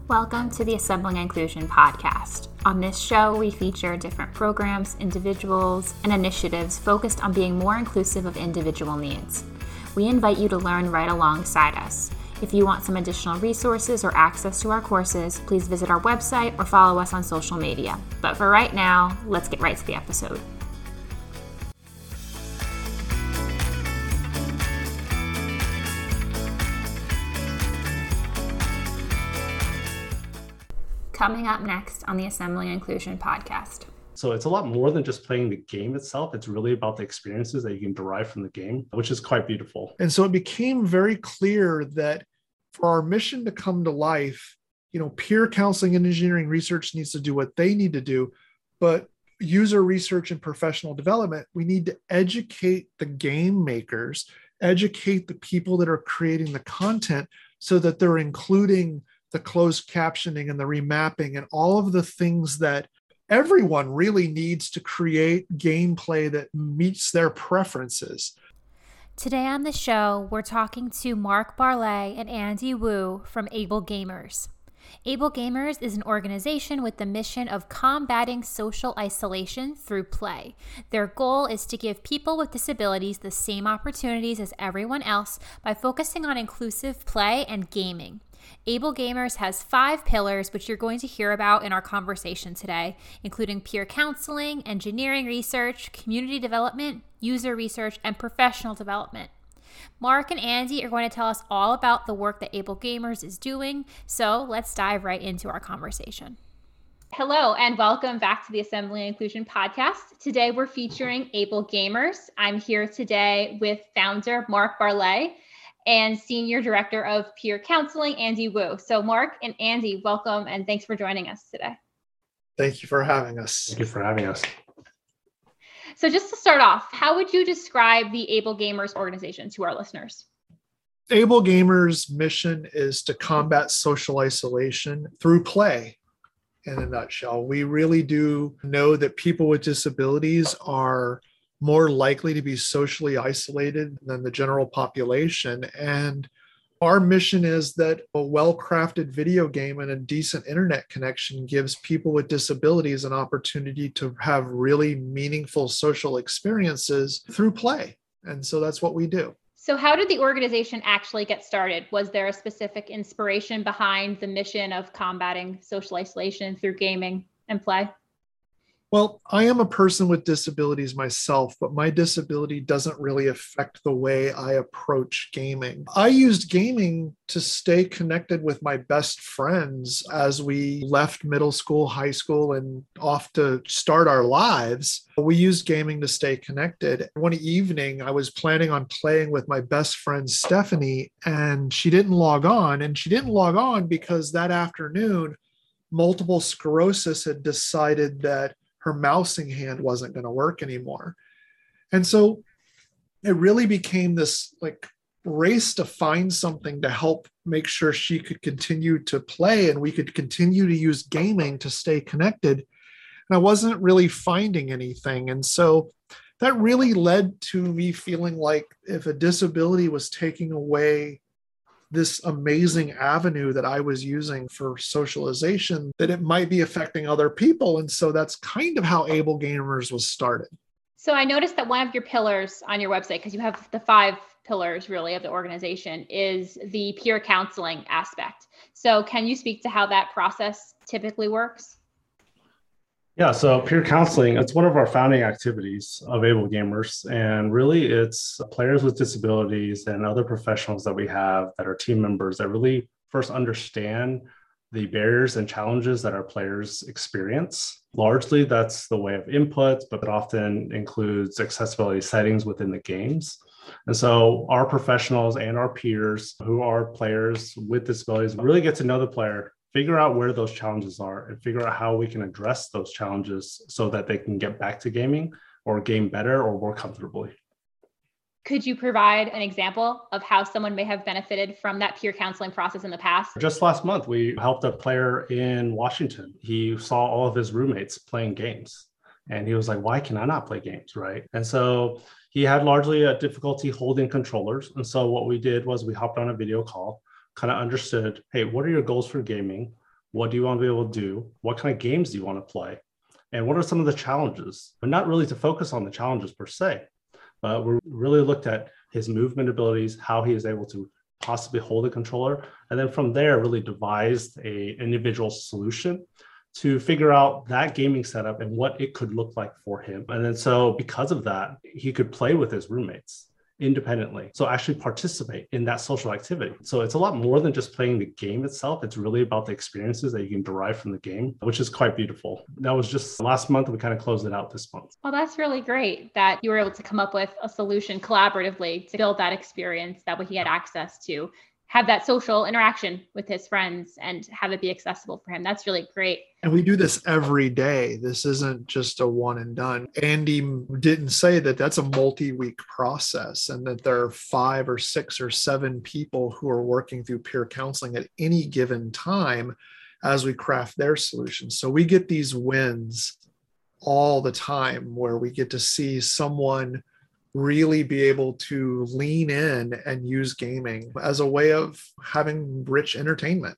Welcome to the Assembling Inclusion podcast. On this show, we feature different programs, individuals, and initiatives focused on being more inclusive of individual needs. We invite you to learn right alongside us. If you want some additional resources or access to our courses, please visit our website or follow us on social media. But for right now, let's get right to the episode. Coming up next on the Assembling Inclusion podcast. So it's a lot more than just playing the game itself. It's really about the experiences that you can derive from the game, which is quite beautiful. And so it became very clear that for our mission to come to life, peer counseling and engineering research needs to do what they need to do, but user research and professional development, we need to educate the game makers, educate the people that are creating the content so that they're including the closed captioning and the remapping and all of the things that everyone really needs to create gameplay that meets their preferences. Today on the show, we're talking to Mark Barley and Andy Wu from Able Gamers. Able Gamers is an organization with the mission of combating social isolation through play. Their goal is to give people with disabilities the same opportunities as everyone else by focusing on inclusive play and gaming. Able Gamers has 5 pillars, which you're going to hear about in our conversation today, including peer counseling, engineering research, community development, user research, and professional development. Mark and Andy are going to tell us all about the work that Able Gamers is doing, so let's dive right into our conversation. Hello, and welcome back to the Assembly Inclusion podcast. Today, we're featuring Able Gamers. I'm here today with founder Mark Barley and Senior Director of Peer Counseling, Andy Wu. So Mark and Andy, welcome and thanks for joining us today. Thank you for having us. Thank you for having us. So just to start off, how would you describe the Able Gamers organization to our listeners? Able Gamers' mission is to combat social isolation through play. In a nutshell, we really do know that people with disabilities are more likely to be socially isolated than the general population. And our mission is that a well-crafted video game and a decent internet connection gives people with disabilities an opportunity to have really meaningful social experiences through play. And so that's what we do. So how did the organization actually get started? Was there a specific inspiration behind the mission of combating social isolation through gaming and play? Well, I am a person with disabilities myself, but my disability doesn't really affect the way I approach gaming. I used gaming to stay connected with my best friends as we left middle school, high school, and off to start our lives. We used gaming to stay connected. One evening, I was planning on playing with my best friend, Stephanie, and she didn't log on. And she didn't log on because that afternoon, multiple sclerosis had decided that her mousing hand wasn't going to work anymore. And so it really became this race to find something to help make sure she could continue to play and we could continue to use gaming to stay connected. And I wasn't really finding anything. And so that really led to me feeling like if a disability was taking away this amazing avenue that I was using for socialization, that it might be affecting other people. And so that's kind of how Able Gamers was started. So I noticed that one of your pillars on your website, because you have the 5 pillars really of the organization, is the peer counseling aspect. So can you speak to how that process typically works? Yeah, so peer counseling, it's one of our founding activities of Able Gamers. And really it's players with disabilities and other professionals that we have that are team members that really first understand the barriers and challenges that our players experience. Largely that's the way of input, but it often includes accessibility settings within the games. And so our professionals and our peers who are players with disabilities really get to know the player, figure out where those challenges are, and figure out how we can address those challenges so that they can get back to gaming or game better or more comfortably. Could you provide an example of how someone may have benefited from that peer counseling process in the past? Just last month, we helped a player in Washington. He saw all of his roommates playing games. And he was like, why can I not play games, right? And so he had largely a difficulty holding controllers. And so what we did was we hopped on a video call, kind of understood, hey, what are your goals for gaming? What do you want to be able to do? What kind of games do you want to play? And what are some of the challenges? But not really to focus on the challenges per se, but we really looked at his movement abilities, how he is able to possibly hold a controller. And then from there, really devised a individual solution to figure out that gaming setup and what it could look like for him. And then so because of that, he could play with his roommates independently. So actually participate in that social activity. So it's a lot more than just playing the game itself. It's really about the experiences that you can derive from the game, which is quite beautiful. That was just last month. We kind of closed it out this month. Well, that's really great that you were able to come up with a solution collaboratively to build that experience that way he had access to have that social interaction with his friends and have it be accessible for him. That's really great. And we do this every day. This isn't just a one and done. Andy didn't say that that's a multi-week process and that there are 5 or 6 or 7 people who are working through peer counseling at any given time as we craft their solutions. So we get these wins all the time where we get to see someone really be able to lean in and use gaming as a way of having rich entertainment.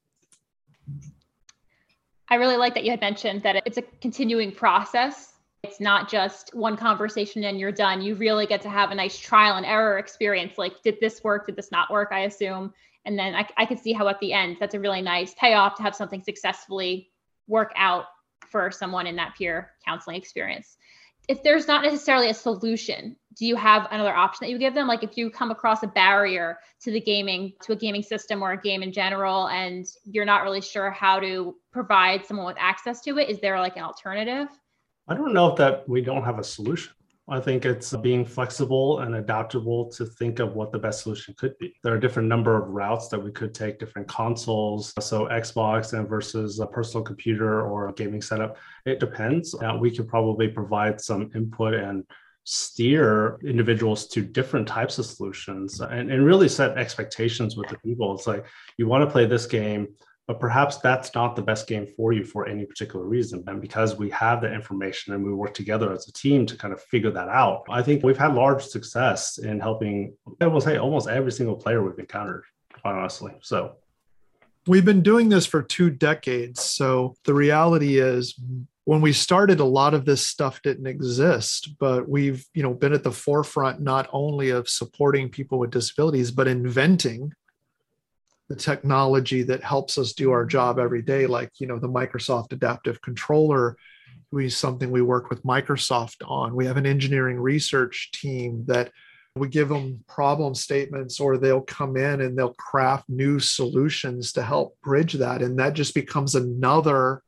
I really like that you had mentioned that it's a continuing process. It's not just one conversation and you're done. You really get to have a nice trial and error experience. Like, did this work? Did this not work? I assume. And then I could see how at the end, that's a really nice payoff to have something successfully work out for someone in that peer counseling experience. If there's not necessarily a solution, do you have another option that you give them? Like if you come across a barrier to the gaming, to a gaming system or a game in general, and you're not really sure how to provide someone with access to it, is there like an alternative? I don't know if that we don't have a solution. I think it's being flexible and adaptable to think of what the best solution could be. There are a different number of routes that we could take, different consoles. So Xbox and versus a personal computer or a gaming setup. It depends. We could probably provide some input and steer individuals to different types of solutions and really set expectations with the people. It's like, you want to play this game, but perhaps that's not the best game for you for any particular reason. And because we have the information and we work together as a team to kind of figure that out, I think we've had large success in helping, I will say, almost every single player we've encountered, quite honestly. So we've been doing this for 2 decades. So the reality is, when we started, a lot of this stuff didn't exist, but we've, been at the forefront not only of supporting people with disabilities, but inventing the technology that helps us do our job every day, like, the Microsoft Adaptive Controller, something we work with Microsoft on. We have an engineering research team that we give them problem statements, or they'll come in and they'll craft new solutions to help bridge that. And that just becomes another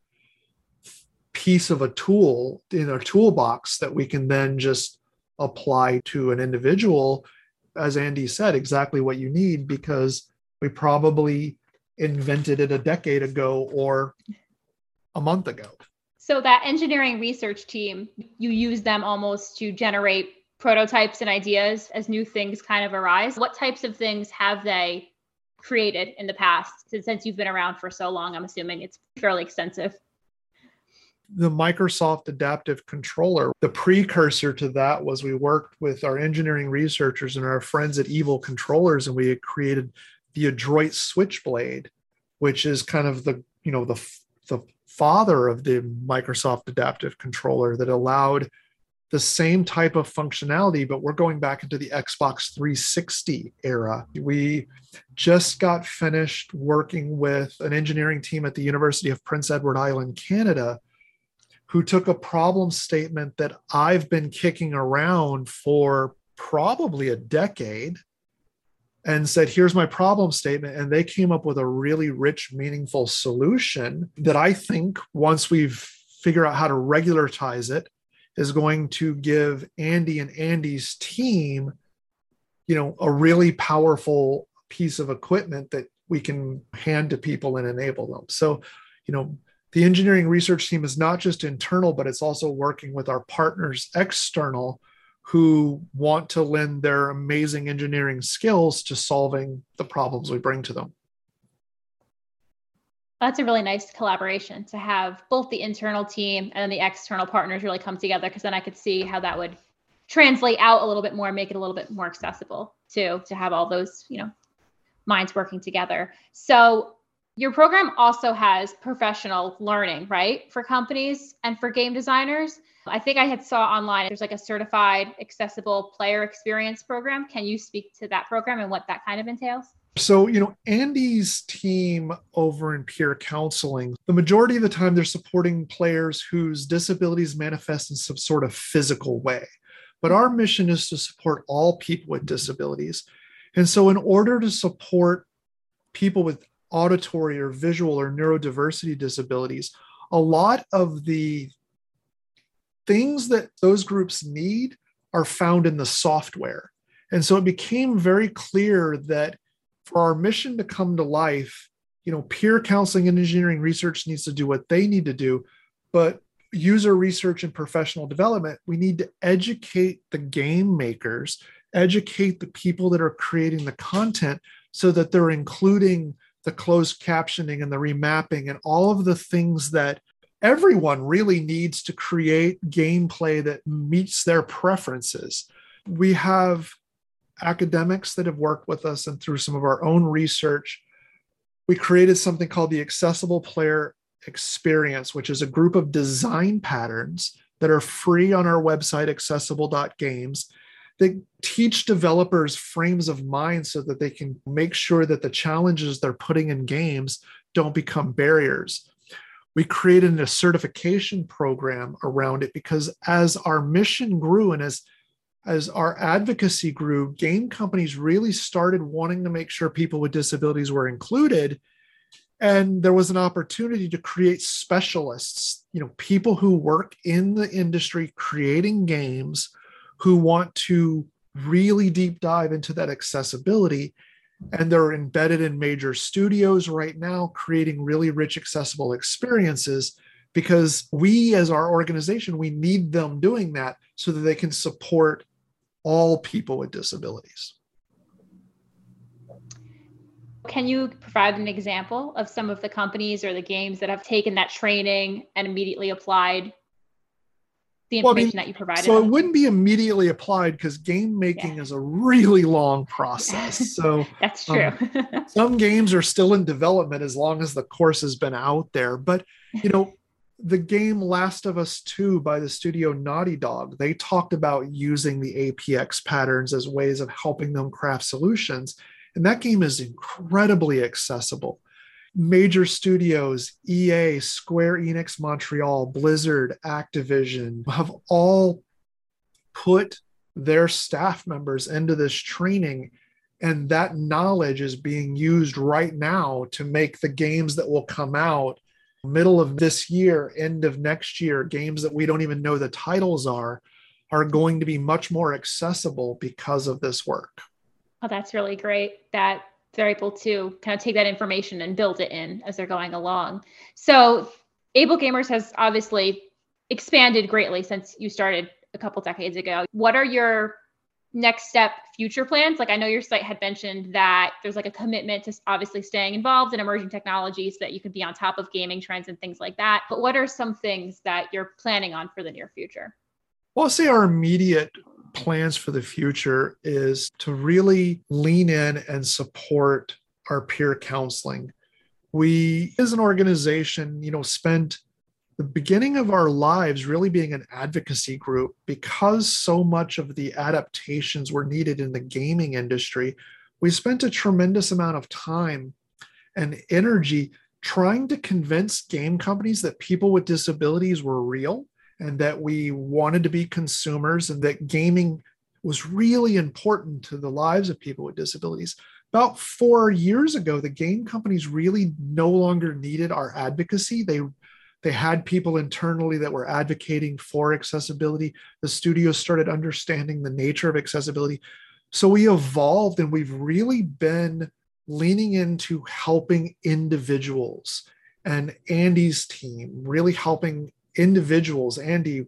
piece of a tool in our toolbox that we can then just apply to an individual, as Andy said, exactly what you need, because we probably invented it a decade ago or a month ago. So that engineering research team, you use them almost to generate prototypes and ideas as new things kind of arise. What types of things have they created in the past? Since you've been around for so long, I'm assuming it's fairly extensive. The Microsoft Adaptive Controller, the precursor to that was we worked with our engineering researchers and our friends at Evil Controllers, and we had created the Adroit Switchblade, which is kind of the father of the Microsoft Adaptive Controller, that allowed the same type of functionality, but we're going back into the Xbox 360 era. We just got finished working with an engineering team at the University of Prince Edward Island, Canada, who took a problem statement that I've been kicking around for probably a decade and said, here's my problem statement. And they came up with a really rich, meaningful solution that I think, once we've figured out how to regularize it, is going to give Andy and Andy's team, a really powerful piece of equipment that we can hand to people and enable them. So, the engineering research team is not just internal, but it's also working with our partners external, who want to lend their amazing engineering skills to solving the problems we bring to them. That's a really nice collaboration to have both the internal team and the external partners really come together, because then I could see how that would translate out a little bit more, make it a little bit more accessible to have all those, minds working together. So Your program also has professional learning, right? For companies and for game designers. I think I had saw online, there's like a certified accessible player experience program. Can you speak to that program and what that kind of entails? So, Andy's team over in peer counseling, the majority of the time they're supporting players whose disabilities manifest in some sort of physical way. But our mission is to support all people with disabilities. And so in order to support people with auditory or visual or neurodiversity disabilities, a lot of the things that those groups need are found in the software. And so it became very clear that for our mission to come to life, peer counseling and engineering research needs to do what they need to do, but user research and professional development, we need to educate the game makers, educate the people that are creating the content so that they're including the closed captioning and the remapping and all of the things that everyone really needs to create gameplay that meets their preferences. We have academics that have worked with us, and through some of our own research, we created something called the Accessible Player Experience, which is a group of design patterns that are free on our website, accessible.games, that teach developers frames of mind so that they can make sure that the challenges they're putting in games don't become barriers. We created a certification program around it because as our mission grew and as our advocacy grew, game companies really started wanting to make sure people with disabilities were included. And there was an opportunity to create specialists, people who work in the industry creating games, who want to really deep dive into that accessibility. And they're embedded in major studios right now, creating really rich, accessible experiences, because we, as our organization, we need them doing that so that they can support all people with disabilities. Can you provide an example of some of the companies or the games that have taken that training and immediately applied the information that you provided? So it wouldn't be immediately applied because game making is a really long process. So that's true. Some games are still in development as long as the course has been out there. But, the game Last of Us 2 by the studio Naughty Dog, they talked about using the APX patterns as ways of helping them craft solutions. And that game is incredibly accessible. Major studios, EA, Square Enix Montreal, Blizzard, Activision, have all put their staff members into this training. And that knowledge is being used right now to make the games that will come out middle of this year, end of next year, games that we don't even know the titles are going to be much more accessible because of this work. Oh, that's really great that they're able to kind of take that information and build it in as they're going along. So Able Gamers has obviously expanded greatly since you started a couple decades ago. What are your next step future plans? Like I know your site had mentioned that there's like a commitment to obviously staying involved in emerging technologies so that you can be on top of gaming trends and things like that. But what are some things that you're planning on for the near future? Well, I'll say our immediate plans for the future is to really lean in and support our peer counseling. We, as an organization, spent the beginning of our lives really being an advocacy group because so much of the adaptations were needed in the gaming industry. We spent a tremendous amount of time and energy trying to convince game companies that people with disabilities were real and that we wanted to be consumers and that gaming was really important to the lives of people with disabilities. About 4 years ago, the game companies really no longer needed our advocacy. They had people internally that were advocating for accessibility. The studios started understanding the nature of accessibility. So we evolved and we've really been leaning into helping individuals, and Andy's team really helping individuals. Andy,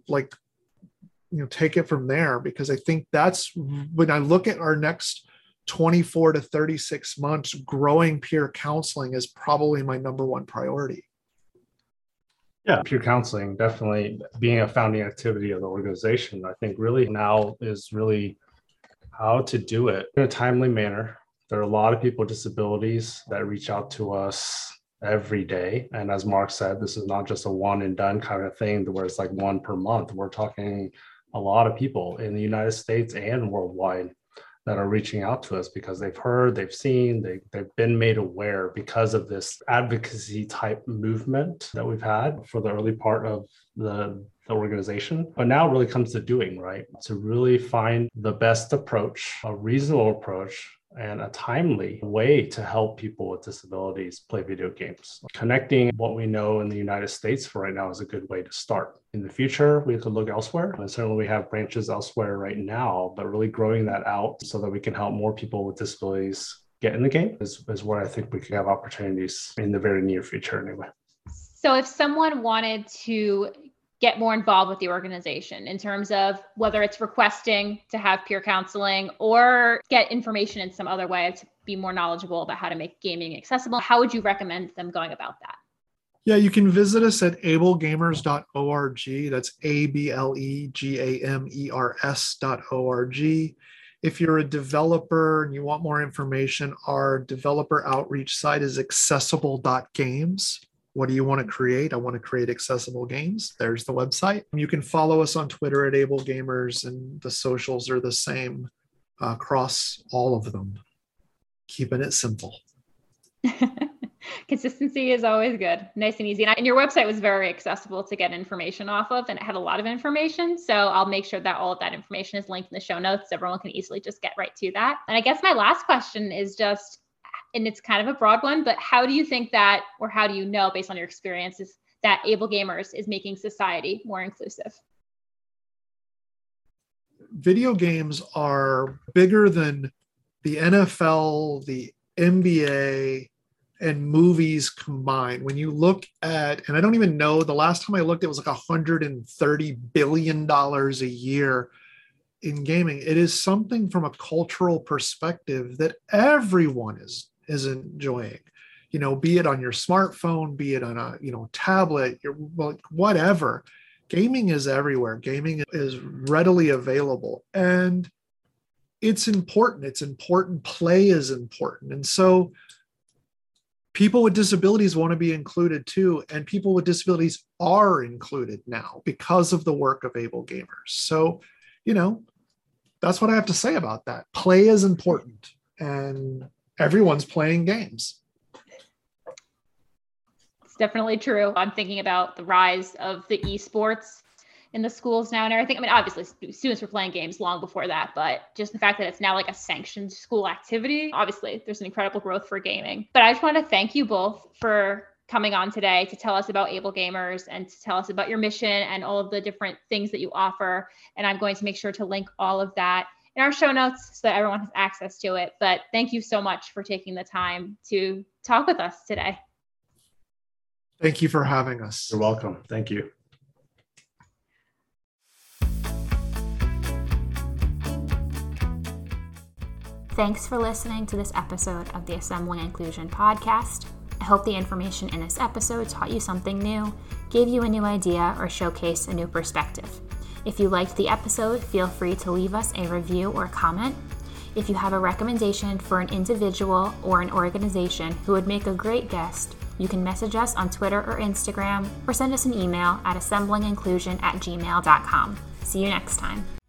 take it from there, because I think that's when I look at our next 24 to 36 months, growing peer counseling is probably my number one priority. Yeah, peer counseling, definitely being a founding activity of the organization, I think really now is really how to do it in a timely manner. There are a lot of people with disabilities that reach out to us every day. And as Mark said, this is not just a one and done kind of thing where it's like one per month. We're talking a lot of people in the United States and worldwide that are reaching out to us because they've heard, they've seen, they've been made aware because of this advocacy type movement that we've had for the early part of the organization. But now it really comes to doing, right? To really find the best approach, a reasonable approach, and a timely way to help people with disabilities play video games. Connecting what we know in the United States for right now is a good way to start. In the future, we could look elsewhere. And certainly we have branches elsewhere right now, but really growing that out so that we can help more people with disabilities get in the game is where I think we could have opportunities in the very near future anyway. So if someone wanted to get more involved with the organization in terms of whether it's requesting to have peer counseling or get information in some other way to be more knowledgeable about how to make gaming accessible, how would you recommend them going about that? Yeah, you can visit us at ablegamers.org. That's ablegamers.org. If you're a developer and you want more information, our developer outreach site is accessible.games. What do you want to create? I want to create accessible games. There's the website. You can follow us on Twitter at ablegamers, and the socials are the same across all of them. Keeping it simple. Consistency is always good. Nice and easy. And your website was very accessible to get information off of, and it had a lot of information. So I'll make sure that all of that information is linked in the show notes. So everyone can easily just get right to that. And I guess my last question is just, and it's kind of a broad one, but how do you think that, or how do you know based on your experiences, that Able Gamers is making society more inclusive? Video games are bigger than the NFL, the NBA, and movies combined. When you look at, and I don't even know, the last time I looked, it was like $130 billion a year in gaming. It is something from a cultural perspective that everyone is enjoying, be it on your smartphone, be it on a, tablet, whatever. Gaming is everywhere. Gaming is readily available, and it's important. It's important. Play is important. And so people with disabilities want to be included too. And people with disabilities are included now because of the work of Able Gamers. So, that's what I have to say about that. Play is important, and everyone's playing games. It's definitely true. I'm thinking about the rise of the esports in the schools now and everything. I mean, obviously students were playing games long before that, but just the fact that it's now like a sanctioned school activity, obviously there's an incredible growth for gaming. But I just want to thank you both for coming on today to tell us about Able Gamers and to tell us about your mission and all of the different things that you offer. And I'm going to make sure to link all of that in our show notes so that everyone has access to it. But thank you so much for taking the time to talk with us today. Thank you for having us. You're welcome. Thank you. Thanks for listening to this episode of the Assembling Inclusion podcast. I hope the information in this episode taught you something new, gave you a new idea, or showcased a new perspective. If you liked the episode, feel free to leave us a review or comment. If you have a recommendation for an individual or an organization who would make a great guest, you can message us on Twitter or Instagram, or send us an email at assemblinginclusion@gmail.com. See you next time.